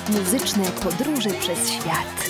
Muzyczne podróże przez świat.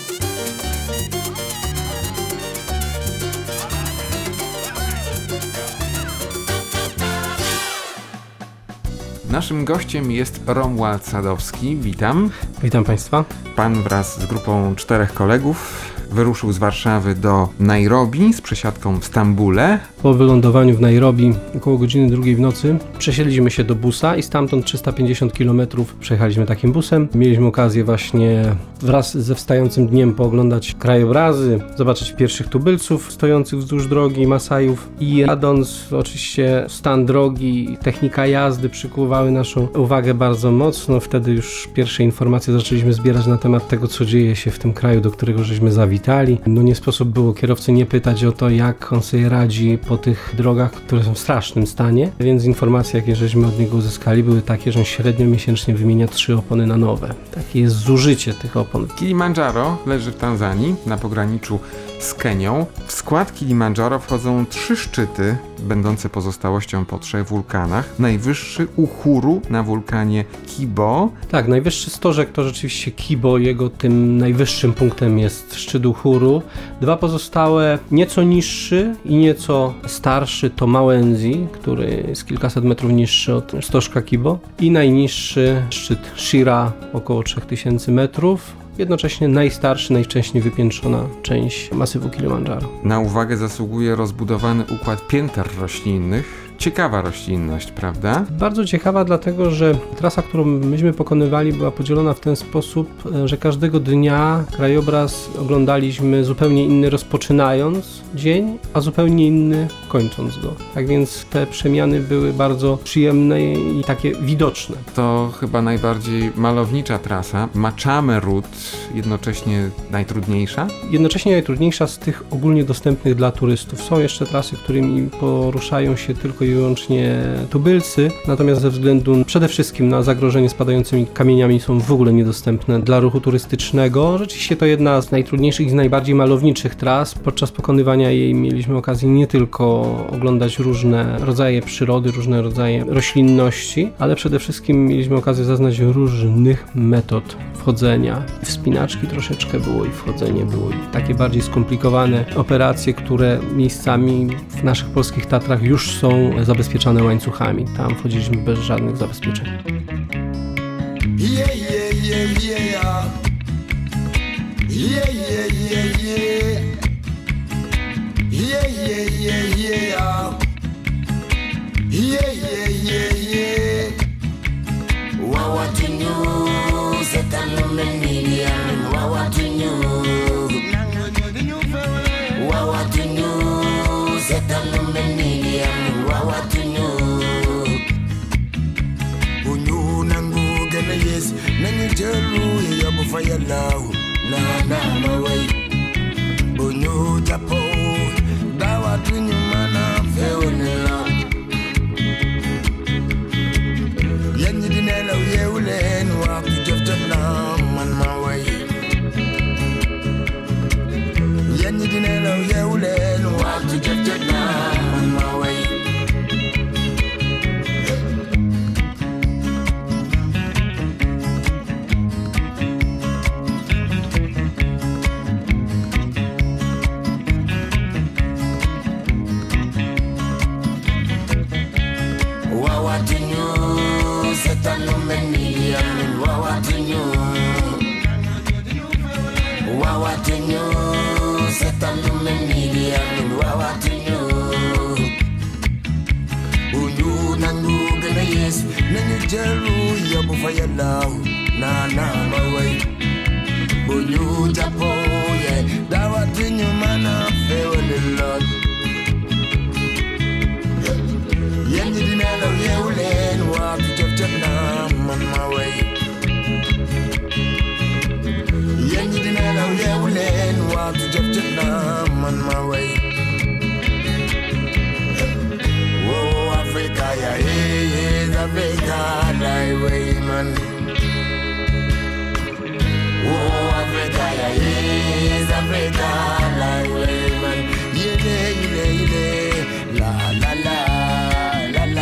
Naszym gościem jest Romuald Sadowski. Witam. Witam Państwa. Pan wraz z grupą 4 kolegów wyruszył z Warszawy do Nairobi z przesiadką w Stambule. Po wylądowaniu w Nairobi około godziny 2 w nocy przesiedliśmy się do busa i stamtąd 350 km przejechaliśmy takim busem. Mieliśmy okazję właśnie wraz ze wstającym dniem pooglądać krajobrazy, zobaczyć pierwszych tubylców stojących wzdłuż drogi, Masajów i jadąc oczywiście stan drogi i technika jazdy przykuwały naszą uwagę bardzo mocno. Wtedy już pierwsze informacje zaczęliśmy zbierać na temat tego, co dzieje się w tym kraju, do którego żeśmy zawitali. Nie sposób było kierowcy nie pytać o to, jak on sobie radzi po tych drogach, które są w strasznym stanie, więc informacje, jakie żeśmy od niego uzyskali, były takie, że on średnio miesięcznie wymienia 3 opony na nowe. Takie jest zużycie tych opon. Kilimandżaro leży w Tanzanii, na pograniczu z Kenią. W skład Kilimandżaro wchodzą 3 szczyty, będące pozostałością po 3 wulkanach. Najwyższy Uhuru na wulkanie Kibo. Tak, najwyższy stożek to rzeczywiście Kibo, jego tym najwyższym punktem jest szczyt Uhuru. 2 pozostałe, nieco niższy i nieco starszy to Mawenzi, który jest kilkaset metrów niższy od stożka Kibo, i najniższy szczyt Shira, około 3000 metrów. Jednocześnie najstarszy, najwcześniej wypiętrzona część masywu Kilimandżaro. Na uwagę zasługuje rozbudowany układ pięter roślinnych. Ciekawa roślinność, prawda? Bardzo ciekawa, dlatego że trasa, którą myśmy pokonywali, była podzielona w ten sposób, że każdego dnia krajobraz oglądaliśmy zupełnie inny rozpoczynając dzień, a zupełnie inny kończąc go. Tak więc te przemiany były bardzo przyjemne i takie widoczne. To chyba najbardziej malownicza trasa. Machame Route, jednocześnie najtrudniejsza? Jednocześnie najtrudniejsza z tych ogólnie dostępnych dla turystów. Są jeszcze trasy, którymi poruszają się tylko i wyłącznie tubylcy, natomiast ze względu przede wszystkim na zagrożenie spadającymi kamieniami są w ogóle niedostępne dla ruchu turystycznego. Rzeczywiście to jedna z najtrudniejszych i z najbardziej malowniczych tras. Podczas pokonywania jej mieliśmy okazję nie tylko oglądać różne rodzaje przyrody, różne rodzaje roślinności, ale przede wszystkim mieliśmy okazję zaznać różnych metod wchodzenia. Wspinaczki troszeczkę było i wchodzenie było i takie bardziej skomplikowane operacje, które miejscami w naszych polskich Tatrach już są zabezpieczone łańcuchami. Tam wchodziliśmy bez żadnych zabezpieczeń.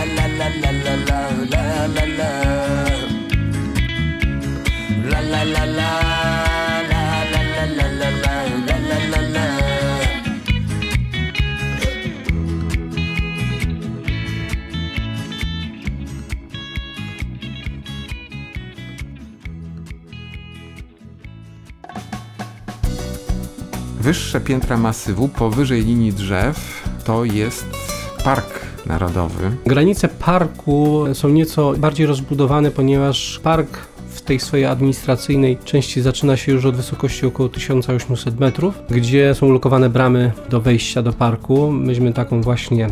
La la la Wyższe piętra masywu powyżej linii drzew to jest park narodowy. Granice parku są nieco bardziej rozbudowane, ponieważ park w tej swojej administracyjnej części zaczyna się już od wysokości około 1800 metrów, gdzie są ulokowane bramy do wejścia do parku. Myśmy taką właśnie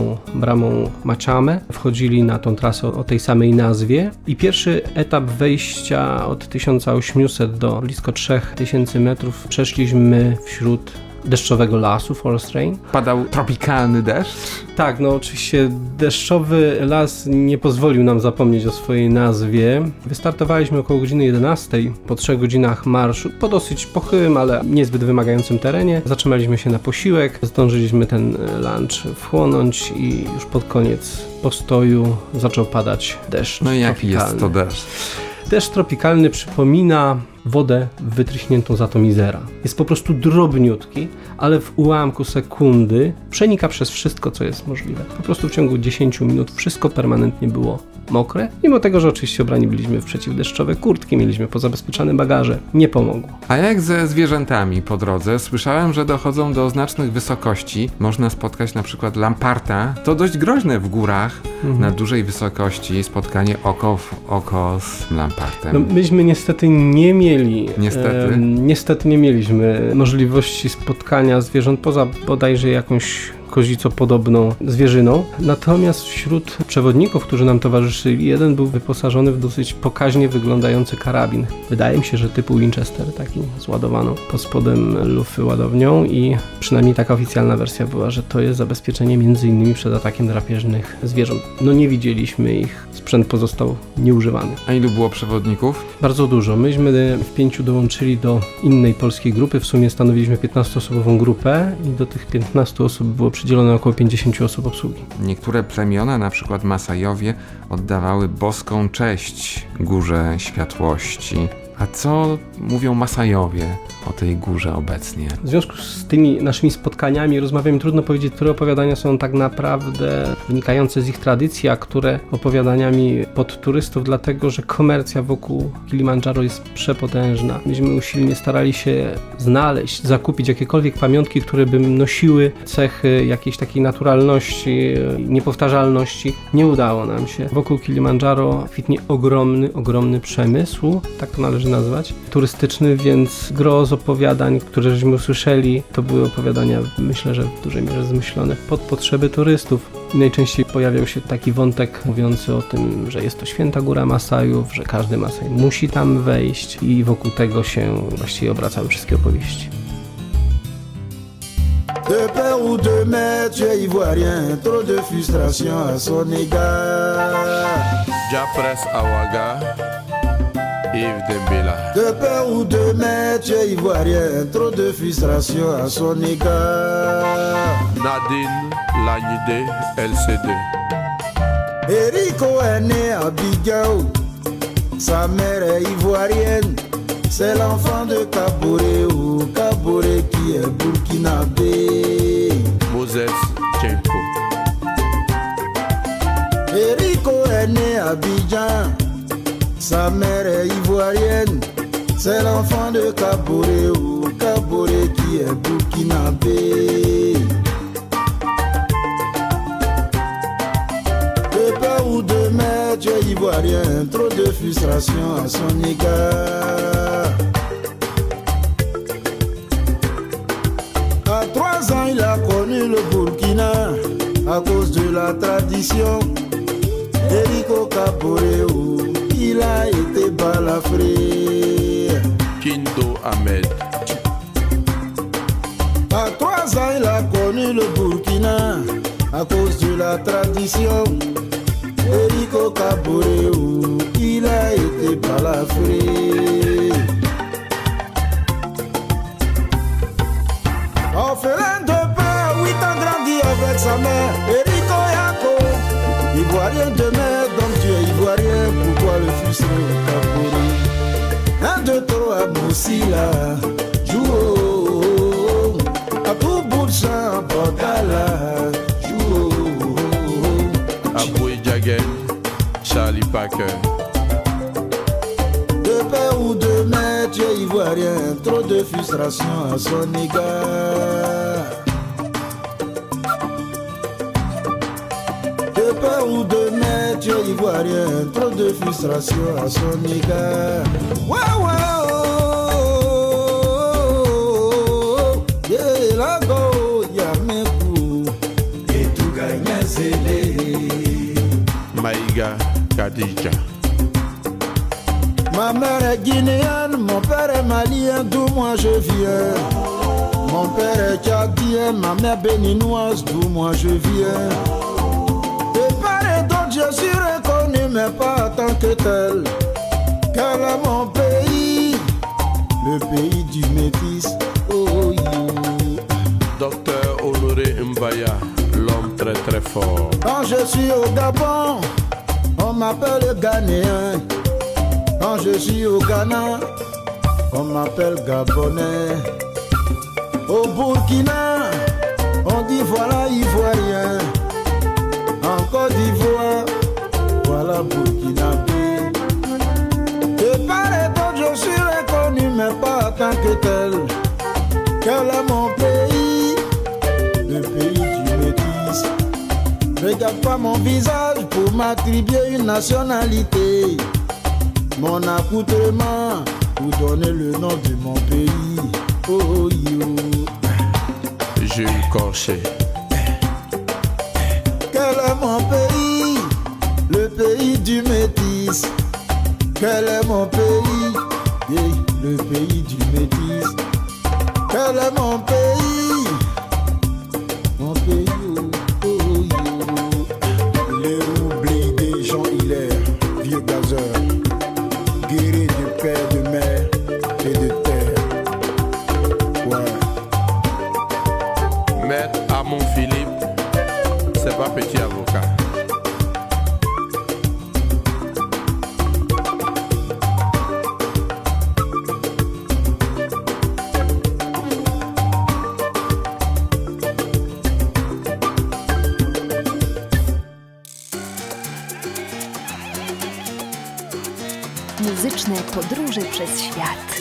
bramą Machame wchodzili na tą trasę o tej samej nazwie i pierwszy etap wejścia od 1800 do blisko 3000 metrów przeszliśmy wśród deszczowego lasu, forest rain. Padał tropikalny deszcz. Tak, no oczywiście deszczowy las nie pozwolił nam zapomnieć o swojej nazwie. Wystartowaliśmy około godziny 11, po 3 godzinach marszu, po dosyć pochyłym, ale niezbyt wymagającym terenie. Zatrzymaliśmy się na posiłek, zdążyliśmy ten lunch wchłonąć i już pod koniec postoju zaczął padać deszcz. No i jaki tropikalny. jest to deszcz? Deszcz tropikalny przypomina wodę wytryśniętą z atomizera. Jest po prostu drobniutki, ale w ułamku sekundy przenika przez wszystko, co jest możliwe. Po prostu w ciągu 10 minut wszystko permanentnie było mokre, mimo tego, że oczywiście ubrani byliśmy w przeciwdeszczowe kurtki, mieliśmy pozabezpieczane bagaże. Nie pomogło. A jak ze zwierzętami po drodze? Słyszałem, że dochodzą do znacznych wysokości. Można spotkać na przykład lamparta. To dość groźne w górach, na dużej wysokości, spotkanie oko w oko z lampartem. No, myśmy niestety nie mieli. Niestety? Nie mieliśmy możliwości spotkania zwierząt poza bodajże jakąś kozicopodobną zwierzyną. Natomiast wśród przewodników, którzy nam towarzyszyli, jeden był wyposażony w dosyć pokaźnie wyglądający karabin. Wydaje mi się, że typu Winchester, taki z ładowaną pod spodem lufy ładownią i przynajmniej taka oficjalna wersja była, że to jest zabezpieczenie m.in. przed atakiem drapieżnych zwierząt. No nie widzieliśmy ich, sprzęt pozostał nieużywany. A ilu było przewodników? Bardzo dużo. Myśmy w 5 dołączyli do innej polskiej grupy. W sumie stanowiliśmy 15-osobową grupę i do tych 15 osób było przydzielone około 50 osób obsługi. Niektóre plemiona, na przykład Masajowie, oddawały boską cześć Górze Światłości. A co mówią Masajowie o tej górze obecnie? W związku z tymi naszymi spotkaniami, rozmawiamy, trudno powiedzieć, które opowiadania są tak naprawdę wynikające z ich tradycji, a które opowiadaniami pod turystów, dlatego że komercja wokół Kilimandżaro jest przepotężna. Myśmy usilnie starali się znaleźć, zakupić jakiekolwiek pamiątki, które by nosiły cechy jakiejś takiej naturalności, niepowtarzalności. Nie udało nam się. Wokół Kilimandżaro kwitnie ogromny przemysł, tak to należy nazwać, turystyczny, więc gro z opowiadań, które żeśmy usłyszeli, to były opowiadania, myślę, że w dużej mierze zmyślone pod potrzeby turystów. I najczęściej pojawiał się taki wątek mówiący o tym, że jest to święta góra Masajów, że każdy Masaj musi tam wejść i wokół tego się właściwie obracały wszystkie opowieści. De père ou de mère, tu es ivoirien, trop de frustration à son égard. Japres Awaga, Yves Dembélé. De père ou de mère, tu es ivoirien, trop de frustration à son égard. Nadine Lagnide, LCD. Erico est né à Bigao, sa mère est ivoirienne. C'est l'enfant de Kaboré ou Kaboré qui est burkinabé. Moses Tchenko. Erico est né à Abidjan, sa mère est ivoirienne. C'est l'enfant de Kaboré ou Kaboré qui est burkinabé. De père ou de mère, tu es ivoirien, trop de frustration à son égard. À 3 ans, il a connu le Burkina à cause de la tradition. Erico Kaboré, il a été balafré. Kindo Ahmed. À 3 ans, il a connu le Burkina à cause de la tradition. Erico Kaboré, il a été balafré. Orphelin de père, 8 ans grandi avec sa mère. Erico Yako, ivoirien de mère, donc tu es ivoirien, pourquoi le frustrer Kaboré? 1, 2, 3, Moussila, joue à tout bout de champ, Bordala, joue. Aboué Jagen, Charlie Parker. De père ou de métier ivoirien, trop de frustration à son égard. De peur ou de métier ivoirien, trop de frustration à son égard. Wow, wow, yeah, la go, y'a mes coups, et tout gagne zélé. Maïga Kadija. Ma mère est guinéenne, mon père est malien, d'où moi je viens. Mon père est tchadien, ma mère béninoise, d'où moi je viens. De part et d'autre, je suis reconnu, mais pas en tant que tel. Quel est mon pays? Le pays du métis. Oh, you. Docteur Honoré Mbaya, l'homme très très fort. Quand je suis au Gabon, on m'appelle le Ghanéen. Quand je suis au Ghana, on m'appelle Gabonais. Au Burkina, on dit voilà Ivoirien. En Côte d'Ivoire, voilà Burkinabé. De part et d'autre, je suis reconnu, mais pas en tant que tel. Quel est mon pays? Le pays du métis. Regarde pas mon visage pour m'attribuer une nationalité. Mon accoutrement pour donner le nom de mon pays. Oh, you. Jules Corchet. Quel est mon pays? Le pays du métis. Quel est mon pays? Yeah, le pays du métis. Quel est mon pays? Mon pays, oh, you. Les oublis des gens hilaires, vieux gazeurs. Guéri du père, de mer et de terre. Ouais. Maître Amon Philippe, c'est pas petit avocat. Muzyczne podróże przez świat.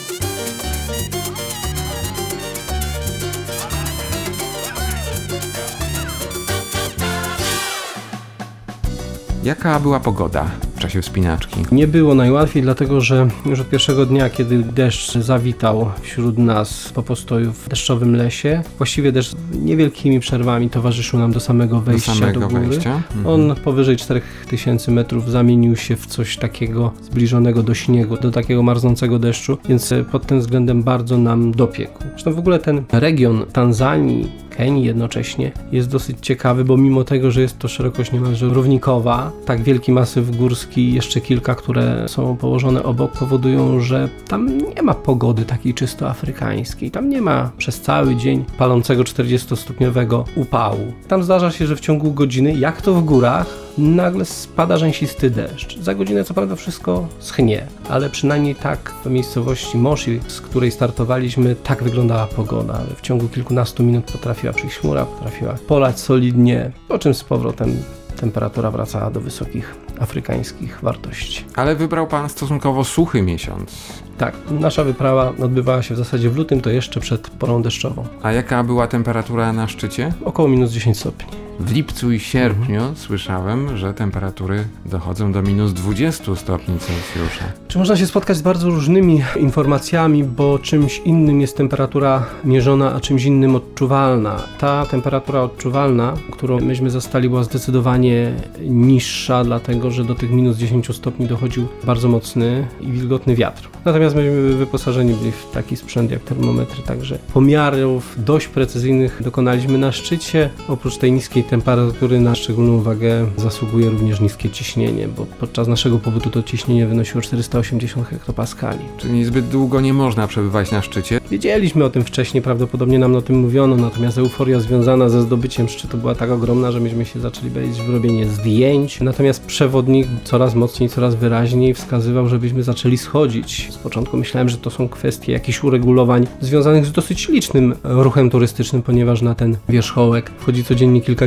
Jaka była pogoda w czasie wspinaczki? Nie było najłatwiej, dlatego że już od pierwszego dnia, kiedy deszcz zawitał wśród nas po postoju w deszczowym lesie, właściwie deszcz z niewielkimi przerwami towarzyszył nam do samego wejścia do góry. On powyżej 4000 metrów zamienił się w coś takiego zbliżonego do śniegu, do takiego marznącego deszczu, więc pod tym względem bardzo nam dopiekł. Zresztą w ogóle ten region Tanzanii, Kenii jednocześnie jest dosyć ciekawy, bo mimo tego, że jest to szerokość niemalże równikowa, tak wielki masyw górski, jeszcze kilka, które są położone obok, powodują, że tam nie ma pogody takiej czysto afrykańskiej. Tam nie ma przez cały dzień palącego 40-stopniowego upału. Tam zdarza się, że w ciągu godziny, jak to w górach, nagle spada rzęsisty deszcz. Za godzinę co prawda wszystko schnie, ale przynajmniej tak w miejscowości Moshi, z której startowaliśmy, tak wyglądała pogoda. W ciągu kilkunastu minut potrafiła przyjść chmura, potrafiła polać solidnie, po czym z powrotem temperatura wracała do wysokich afrykańskich wartości. Ale wybrał pan stosunkowo suchy miesiąc. Tak, nasza wyprawa odbywała się w zasadzie w lutym, to jeszcze przed porą deszczową. A jaka była temperatura na szczycie? Około minus 10 stopni. W lipcu i sierpniu słyszałem, że temperatury dochodzą do minus 20 stopni Celsjusza. Czy można się spotkać z bardzo różnymi informacjami, bo czymś innym jest temperatura mierzona, a czymś innym odczuwalna. Ta temperatura odczuwalna, którą myśmy zastali, była zdecydowanie niższa, dlatego że do tych minus 10 stopni dochodził bardzo mocny i wilgotny wiatr. Natomiast myśmy wyposażeni byli w taki sprzęt jak termometry, także pomiarów dość precyzyjnych dokonaliśmy na szczycie. Oprócz tej niskiej temperatury na szczególną uwagę zasługuje również niskie ciśnienie, bo podczas naszego pobytu to ciśnienie wynosiło 480 hektopaskali. Czyli zbyt długo nie można przebywać na szczycie. Wiedzieliśmy o tym wcześniej, prawdopodobnie nam o tym mówiono, natomiast euforia związana ze zdobyciem szczytu była tak ogromna, że myśmy się zaczęli bawić w robienie zdjęć. Natomiast przewodnik coraz mocniej, coraz wyraźniej wskazywał, żebyśmy zaczęli schodzić. Z początku myślałem, że to są kwestie jakichś uregulowań związanych z dosyć licznym ruchem turystycznym, ponieważ na ten wierzchołek wchodzi codziennie kilkadziesiąt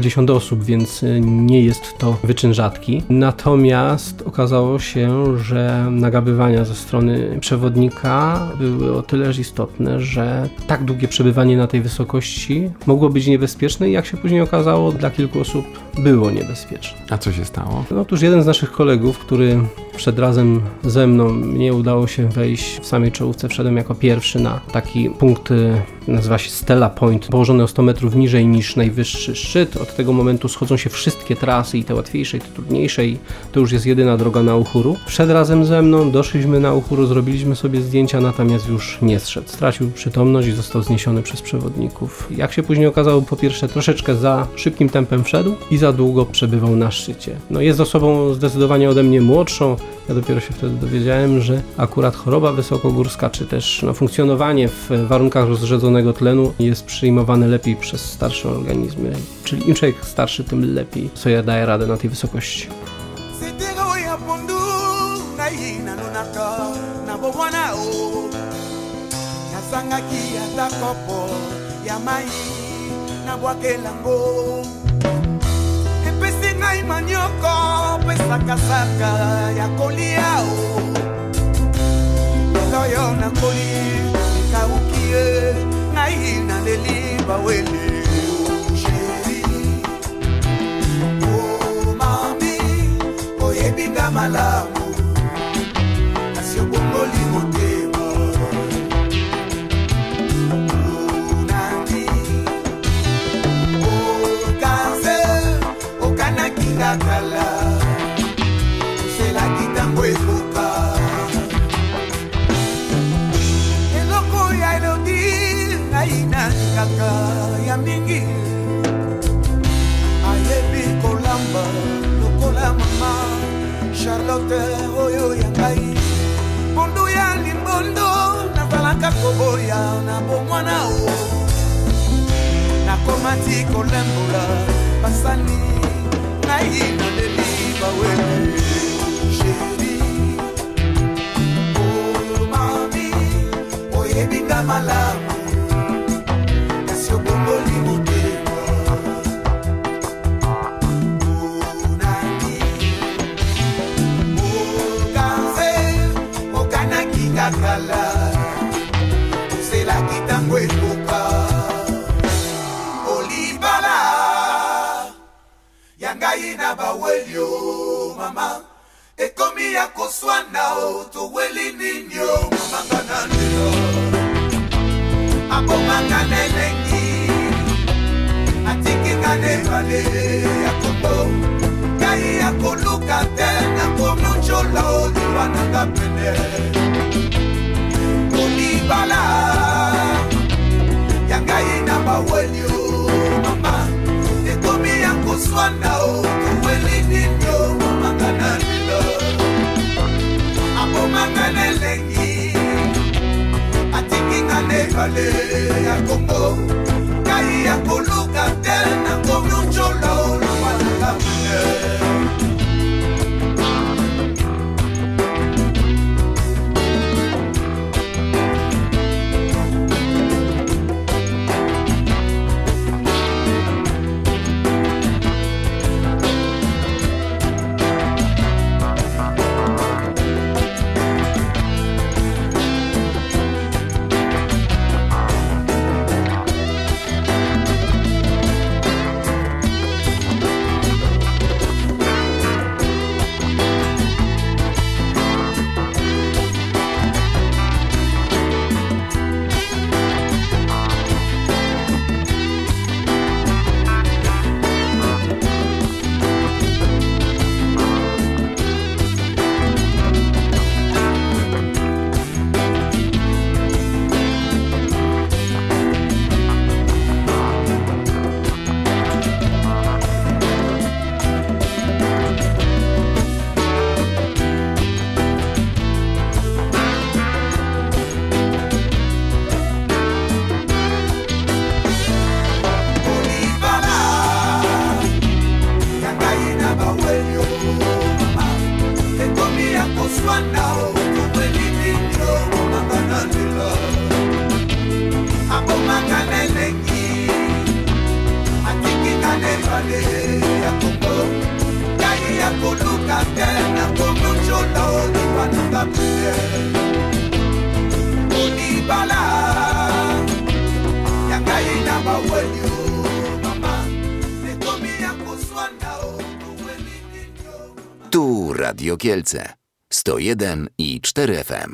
50 osób, więc nie jest to wyczyn rzadki. Natomiast okazało się, że nagabywania ze strony przewodnika były o tyle istotne, że tak długie przebywanie na tej wysokości mogło być niebezpieczne i jak się później okazało, dla kilku osób było niebezpieczne. A co się stało? Otóż jeden z naszych kolegów, który wszedł razem ze mną, nie udało się wejść w samej czołówce, wszedłem jako pierwszy na taki punkt, nazywa się Stella Point, położony o 100 metrów niżej niż najwyższy szczyt. Od tego momentu schodzą się wszystkie trasy, i te łatwiejsze, i te trudniejsze, i to już jest jedyna droga na Uhuru. Wszedł razem ze mną, doszliśmy na Uhuru, zrobiliśmy sobie zdjęcia, natomiast już nie zszedł. Stracił przytomność i został zniesiony przez przewodników. Jak się później okazało, po pierwsze troszeczkę za szybkim tempem wszedł i za długo przebywał na szczycie. Jest osobą zdecydowanie ode mnie młodszą. Ja dopiero się wtedy dowiedziałem, że akurat choroba wysokogórska, czy też funkcjonowanie w warunkach rozrzedzonego tlenu jest przyjmowane lepiej przez starsze organizmy. Czyli im człowiek starszy, tym lepiej sobie daje radę na tej wysokości. Ngai manyoko pesa kasaka ya koliao loyo na koli kaukie ngai na leli baweli sheri o mami oyebinga malamu asio bongoli motema nani o kanze o kanaki kala c'est la kitango efuka eloko ya elodi naina kaka ya mingi ayebi kolamba lokola mama Charlotte oyo ya ngai bondo ya limbondo nazalaka koboya na bomwana o nakomati kolembola basani naina leli baweli sheri o mami oyebinga malamu kasi obongoli motema unani okanze okanaki kakala oselaki tango ekoka olibala yangai na bawelio mama ekomi ya koswana o to weli ninyo mama kananelo abomanga nelengi atiki ngane vale ya kondo kai ya koluka tena kono chola o diwana kapene olibala yangai na bawelio mama ekomi ya koswana o tuweli ninyo mamangananilo abomanganelengi atikingane vale ya kongo kai ya koluka tena komunchola o luwanakamune Tu Radio Kielce 101,4 FM.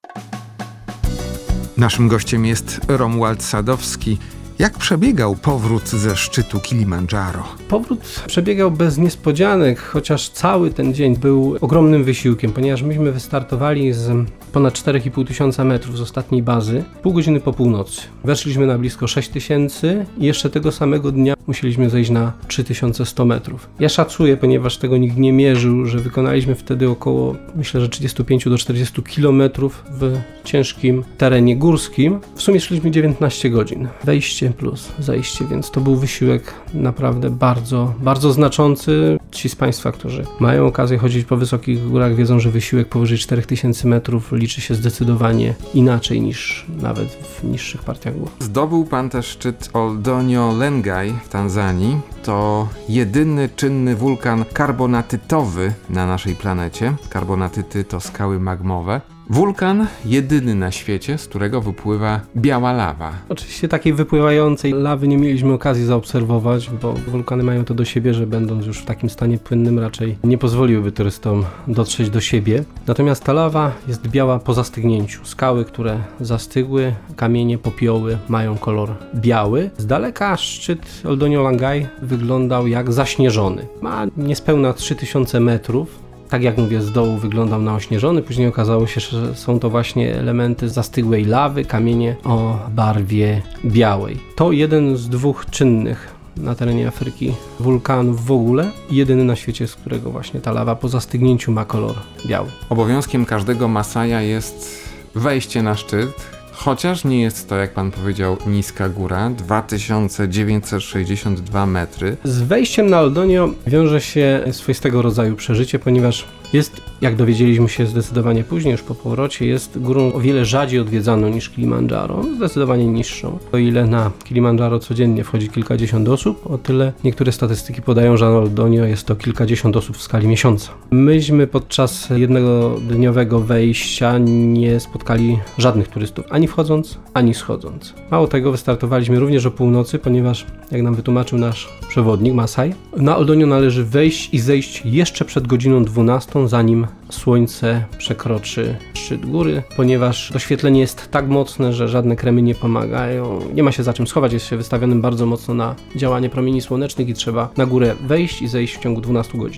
Naszym gościem jest Romuald Sadowski. Jak przebiegał powrót ze szczytu Kilimandżaro? Powrót przebiegał bez niespodzianek, chociaż cały ten dzień był ogromnym wysiłkiem, ponieważ myśmy wystartowali z ponad 4,5 tysiąca metrów z ostatniej bazy, pół godziny po północy. Weszliśmy na blisko 6 tysięcy i jeszcze tego samego dnia musieliśmy zejść na 3100 metrów. Ja szacuję, ponieważ tego nikt nie mierzył, że wykonaliśmy wtedy około, myślę, że 35 do 40 kilometrów w ciężkim terenie górskim. W sumie szliśmy 19 godzin. Wejście plus zejście, więc to był wysiłek naprawdę bardzo, bardzo znaczący. Ci z Państwa, którzy mają okazję chodzić po wysokich górach, wiedzą, że wysiłek powyżej 4000 metrów liczy się zdecydowanie inaczej niż nawet w niższych partiach gór. Zdobył Pan też szczyt Oldonio Lengai w Tanzanii. To jedyny czynny wulkan karbonatytowy na naszej planecie. Karbonatyty to skały magmowe. Wulkan jedyny na świecie, z którego wypływa biała lawa. Oczywiście takiej wypływającej lawy nie mieliśmy okazji zaobserwować, bo wulkany mają to do siebie, że będąc już w takim stanie płynnym raczej nie pozwoliłyby turystom dotrzeć do siebie. Natomiast ta lawa jest biała po zastygnięciu. Skały, które zastygły, kamienie, popioły mają kolor biały. Z daleka szczyt Oldonio Lengai wyglądał jak zaśnieżony. Ma niespełna 3000 metrów. Tak jak mówię, z dołu wyglądał na ośnieżony, później okazało się, że są to właśnie elementy zastygłej lawy, kamienie o barwie białej. To jeden z dwóch czynnych na terenie Afryki wulkanów w ogóle i jedyny na świecie, z którego właśnie ta lawa po zastygnięciu ma kolor biały. Obowiązkiem każdego Masaja jest wejście na szczyt, chociaż nie jest to, jak Pan powiedział, niska góra, 2962 metry. Z wejściem na Oldonio wiąże się swoistego rodzaju przeżycie, ponieważ jest, jak dowiedzieliśmy się zdecydowanie później, już po powrocie, jest górą o wiele rzadziej odwiedzaną niż Kilimandżaro, zdecydowanie niższą. O ile na Kilimandżaro codziennie wchodzi kilkadziesiąt osób, o tyle niektóre statystyki podają, że na Oldonio jest to kilkadziesiąt osób w skali miesiąca. Myśmy podczas jednodniowego wejścia nie spotkali żadnych turystów, ani wchodząc, ani schodząc. Mało tego, wystartowaliśmy również o północy, ponieważ, jak nam wytłumaczył nasz przewodnik Masaj, na Oldonio należy wejść i zejść jeszcze przed godziną 12, zanim słońce przekroczy szczyt góry, ponieważ doświetlenie jest tak mocne, że żadne kremy nie pomagają. Nie ma się za czym schować, jest się wystawionym bardzo mocno na działanie promieni słonecznych i trzeba na górę wejść i zejść w ciągu 12 godzin.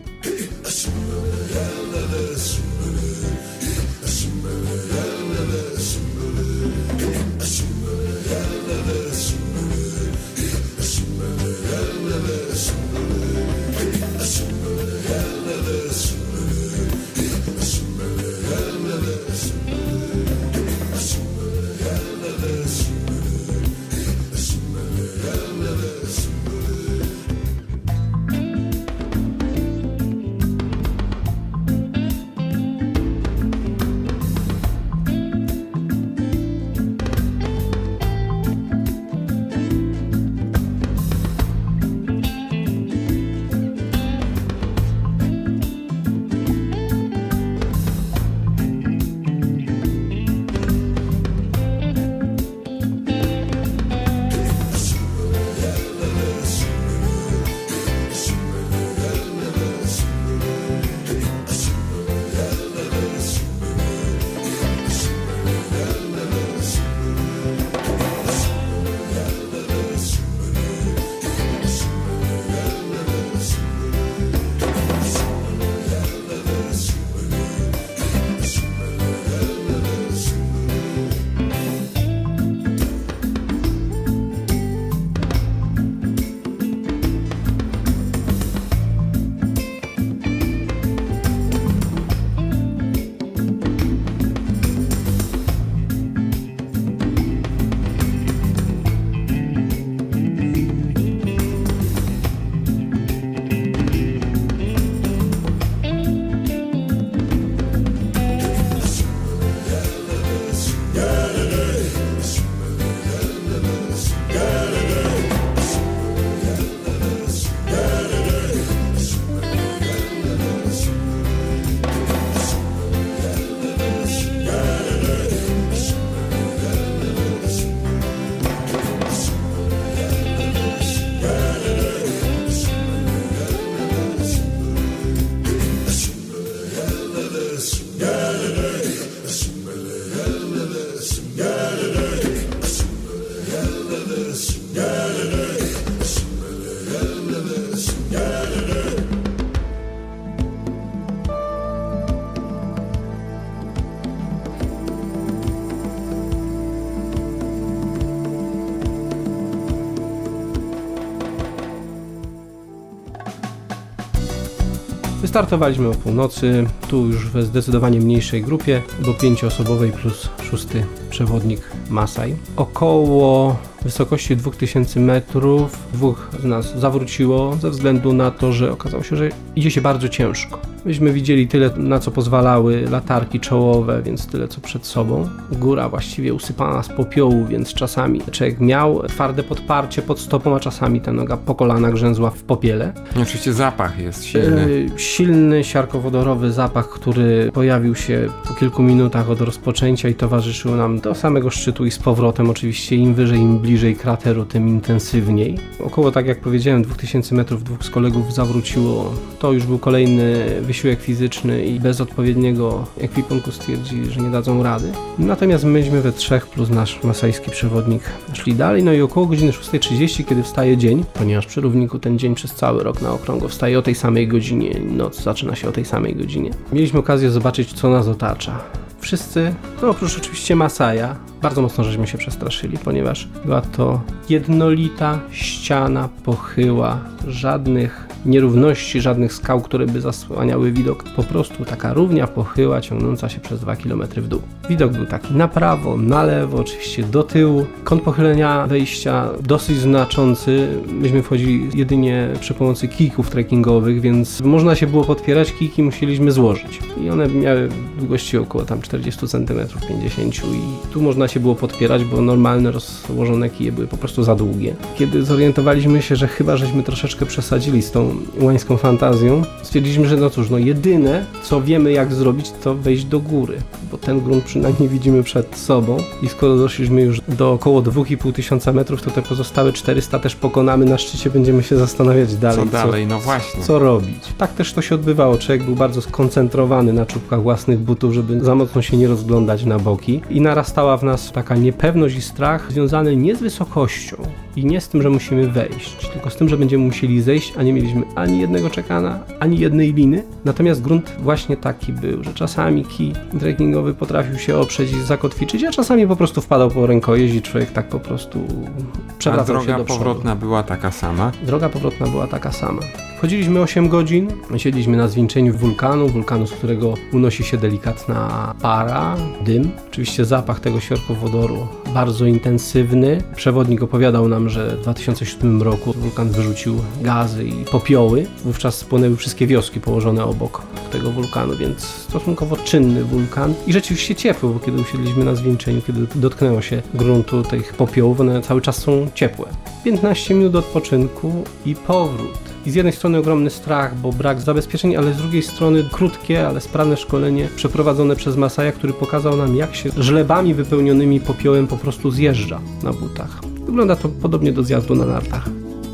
Wystartowaliśmy o północy, tu już we zdecydowanie mniejszej grupie, bo 5-osobowej plus 6. przewodnik Masai. Około wysokości 2000 metrów 2 z nas zawróciło ze względu na to, że okazało się, że idzie się bardzo ciężko. Myśmy widzieli tyle, na co pozwalały latarki czołowe, więc tyle, co przed sobą. Góra właściwie usypana z popiołu, więc czasami człowiek miał twarde podparcie pod stopą, a czasami ta noga po kolana grzęzła w popiele. I oczywiście zapach jest silny. Silny, siarkowodorowy zapach, który pojawił się po kilku minutach od rozpoczęcia i towarzyszył nam do samego szczytu i z powrotem. Oczywiście im wyżej, im bliżej krateru, tym intensywniej. Około, tak jak powiedziałem, 2000 metrów 2 z kolegów zawróciło. To już był kolejny wysiłek fizyczny i bez odpowiedniego ekwipunku stwierdzili, że nie dadzą rady. Natomiast myśmy we 3 plus nasz masajski przewodnik szli dalej. No i około godziny 6:30, kiedy wstaje dzień, ponieważ przy równiku ten dzień przez cały rok na okrągło wstaje o tej samej godzinie, noc zaczyna się o tej samej godzinie. Mieliśmy okazję zobaczyć, co nas otacza. Wszyscy, no oprócz oczywiście Masaja, bardzo mocno żeśmy się przestraszyli, ponieważ była to jednolita ściana pochyła, żadnych nierówności, żadnych skał, które by zasłaniały widok. Po prostu taka równia pochyła, ciągnąca się przez 2 km w dół. Widok był taki na prawo, na lewo, oczywiście do tyłu. Kąt pochylenia wejścia dosyć znaczący. Myśmy wchodzili jedynie przy pomocy kijków trekkingowych, więc można się było podpierać, kijki musieliśmy złożyć. I one miały długości około tam 40 cm, 50 i tu można się było podpierać, bo normalne rozłożone kije były po prostu za długie. Kiedy zorientowaliśmy się, że chyba żeśmy troszeczkę przesadzili z tą łańską fantazją, stwierdziliśmy, że no cóż, no jedyne co wiemy jak zrobić, to wejść do góry, bo ten grunt przynajmniej widzimy przed sobą i skoro doszliśmy już do około 2500 metrów, to te pozostałe 400 też pokonamy, na szczycie będziemy się zastanawiać dalej. Co dalej, no właśnie. Co robić. Tak też to się odbywało, człowiek był bardzo skoncentrowany na czubkach własnych butów, żeby za mocno się nie rozglądać na boki i narastała w nas taka niepewność i strach związany nie z wysokością i nie z tym, że musimy wejść, tylko z tym, że będziemy musieli zejść, a nie mieliśmy ani jednego czekana, ani jednej liny. Natomiast grunt właśnie taki był, że czasami kij trekkingowy potrafił się oprzeć i zakotwiczyć, a czasami po prostu wpadał po rękojeźdź i człowiek tak po prostu przewracał się do przodu. A droga powrotna była taka sama? Droga powrotna była taka sama. Wchodziliśmy 8 godzin, siedliśmy na zwieńczeniu wulkanu, z którego unosi się delikatna para, dym. Oczywiście zapach tego siarkowodoru bardzo intensywny. Przewodnik opowiadał nam, że w 2007 roku wulkan wyrzucił gazy i popioły. Wówczas spłonęły wszystkie wioski położone obok tego wulkanu, więc stosunkowo czynny wulkan i rzeczywiście ciepły, bo kiedy usiedliśmy na zwieńczeniu, kiedy dotknęło się gruntu tych popiołów, one cały czas są ciepłe. 15 minut odpoczynku i powrót. I z jednej strony ogromny strach, bo brak zabezpieczeń, ale z drugiej strony krótkie, ale sprawne szkolenie przeprowadzone przez Masaja, który pokazał nam, jak się żlebami wypełnionymi popiołem po prostu zjeżdża na butach. Wygląda to podobnie do zjazdu na nartach.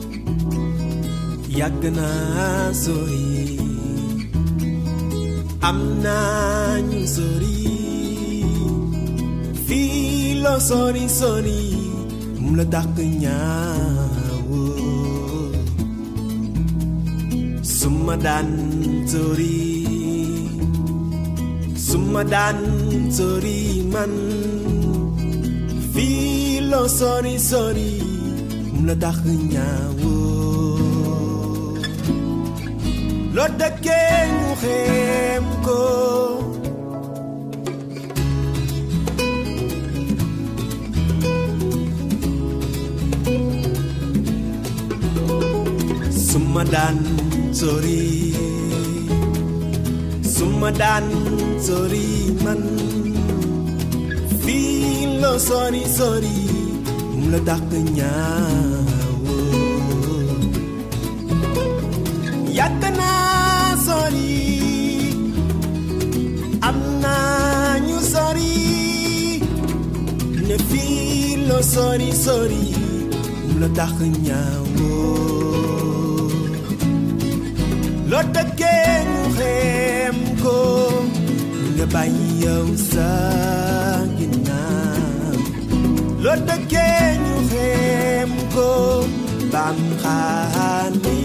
Sumadan tori man filo sorry mledak nyawo lo deke ñu xem ko Sumadan sorry man filo sorry mledak nyawo yakana sorry amna ñu sorry ne filo sorry mledak nyawo lo deke ñu xem ko bàyyi yow sa ginnaaw loo dëkkee ñu xeem ko bam xaani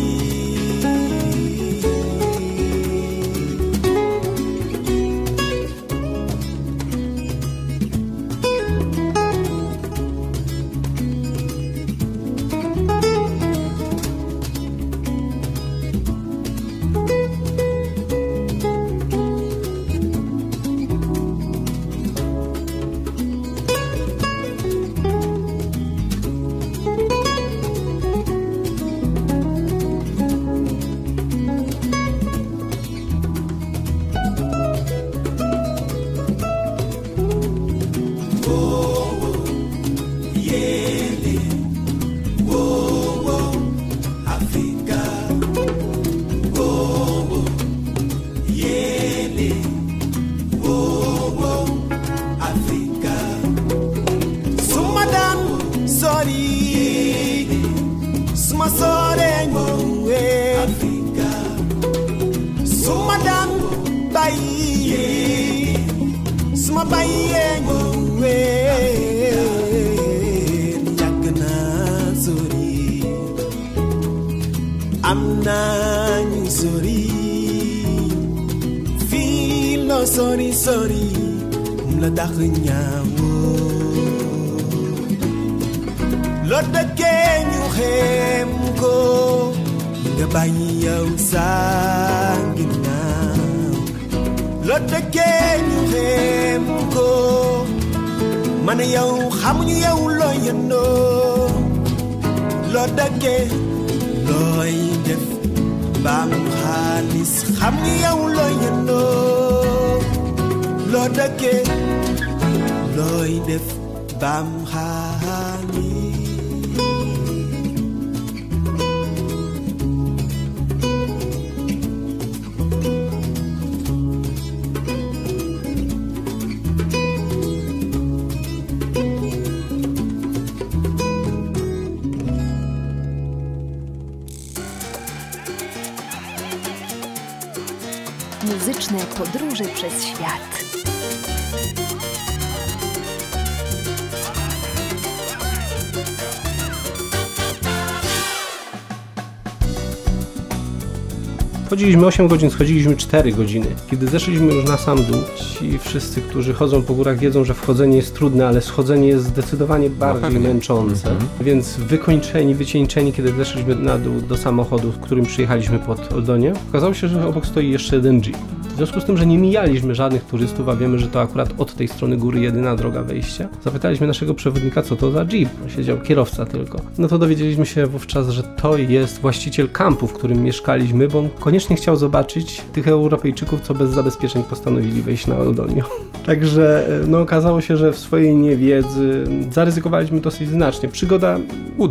Sorry, la tax ñaawoo loo dëkkee ñu xeem ko nga bàyyi yow sa ginnaaw loo dëkkee ñu xeem ko man yow xamuñu yow loo yëndoo loo dëkkee looy def baam xaalis xamuñu yow loo yëndoo loo dëkkee looy def bam xaali Muzyczne podróże przez świat. Chodziliśmy 8 godzin, schodziliśmy 4 godziny. Kiedy zeszliśmy już na sam dół, ci wszyscy, którzy chodzą po górach, wiedzą, że wchodzenie jest trudne, ale schodzenie jest zdecydowanie bardziej męczące. Więc wykończeni, wycieńczeni, kiedy zeszliśmy na dół do samochodu, w którym przyjechaliśmy pod Oldonie, okazało się, że obok stoi jeszcze jeden jeep. W związku z tym, że nie mijaliśmy żadnych turystów, a wiemy, że to akurat od tej strony góry jedyna droga wejścia, zapytaliśmy naszego przewodnika, co to za jeep. Siedział kierowca tylko. No to dowiedzieliśmy się wówczas, że to jest właściciel kampu, w którym mieszkaliśmy, bo on koniecznie chciał zobaczyć tych Europejczyków, co bez zabezpieczeń postanowili wejść na Oldonię. Także no, okazało się, że w swojej niewiedzy zaryzykowaliśmy dosyć znacznie. Przygoda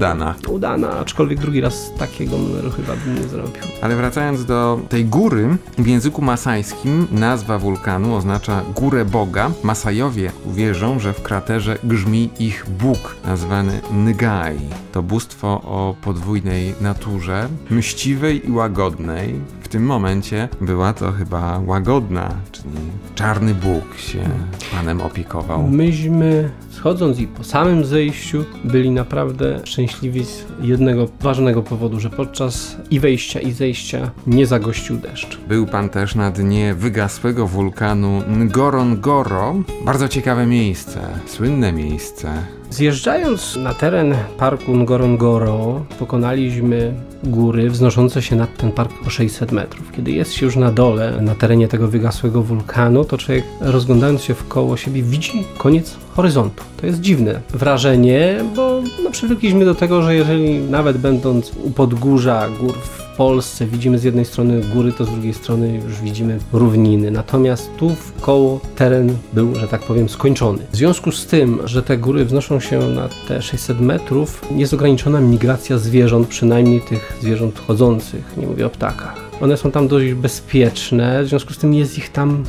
udana, aczkolwiek drugi raz takiego numeru chyba bym nie zrobił. Ale wracając do tej góry, w języku masajskim nazwa wulkanu oznacza górę Boga. Masajowie wierzą, że w kraterze grzmi ich Bóg, nazwany Ngai. To bóstwo o podwójnej naturze, mściwej i łagodnej. W tym momencie była to chyba łagodna, czyli czarny Bóg się Panem opiekował. Myśmy, schodząc i po samym zejściu, byli naprawdę szczęśliwi z jednego ważnego powodu, że podczas i wejścia, i zejścia nie zagościł deszcz. Był Pan też na dnie wygasłego wulkanu Ngorongoro. Bardzo ciekawe miejsce, słynne miejsce. Zjeżdżając na teren parku Ngorongoro, pokonaliśmy góry wznoszące się nad ten park o 600 metrów. Kiedy jest się już na dole, na terenie tego wygasłego wulkanu, to człowiek, rozglądając się wkoło siebie, widzi koniec horyzontu. To jest dziwne wrażenie, bo przywykliśmy do tego, że jeżeli nawet będąc u podgórza gór w Polsce widzimy z jednej strony góry, to z drugiej strony już widzimy równiny. Natomiast tu wkoło teren był, że tak powiem, skończony. W związku z tym, że te góry wznoszą się na te 600 metrów, jest ograniczona migracja zwierząt, przynajmniej tych zwierząt chodzących, nie mówię o ptakach. One są tam dość bezpieczne, w związku z tym jest ich tam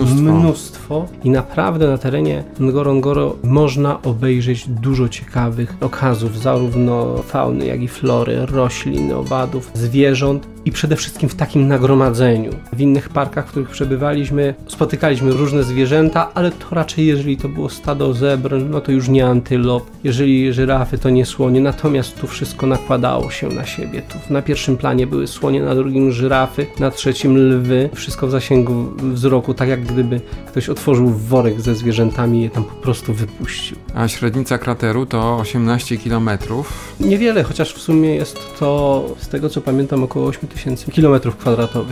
mnóstwo i naprawdę na terenie Ngorongoro można obejrzeć dużo ciekawych okazów, zarówno fauny, jak i flory, roślin, owadów, zwierząt. i przede wszystkim w takim nagromadzeniu. W innych parkach, w których przebywaliśmy, spotykaliśmy różne zwierzęta, ale to raczej, jeżeli to było stado zebr, no to już nie antylop, jeżeli żyrafy, to nie słonie, natomiast tu wszystko nakładało się na siebie. Tu na pierwszym planie były słonie, na drugim żyrafy, na trzecim lwy, wszystko w zasięgu wzroku, tak jak gdyby ktoś otworzył worek ze zwierzętami i je tam po prostu wypuścił. A średnica krateru to 18 km. Niewiele, chociaż w sumie jest to, z tego co pamiętam, około 8000 km².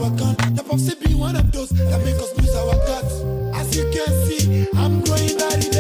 One of those that make us lose our guts. As you can see, I'm going bad.